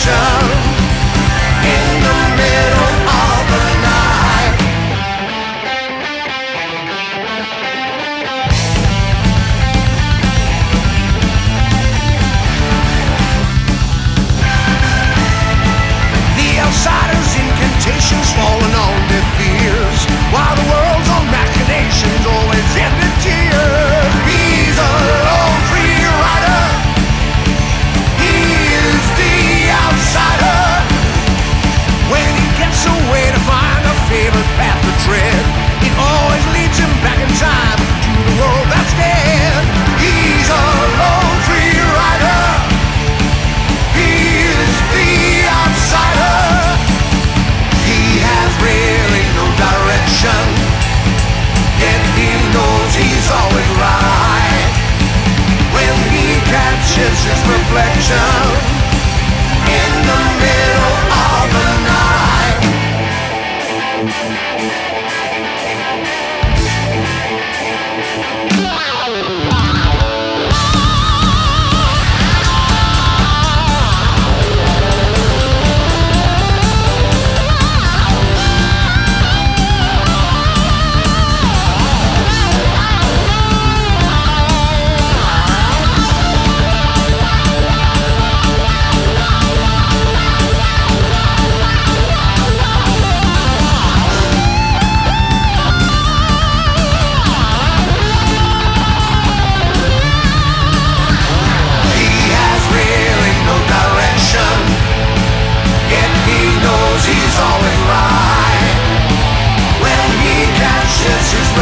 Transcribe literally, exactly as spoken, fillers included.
reflection in the middle of the night. The outsiders' incantations falling on deaf ears, while the world's own machinations always end in tears. He's a lone free rider. He is the outsider. When he gets away to find a favorite path to tread, it always leads him back in time to the world that's dead. He's a lone free rider. He is the outsider. He has really no direction, yet he knows he's always right. When he catches his reflection in the middle of the night. He's always right when he catches his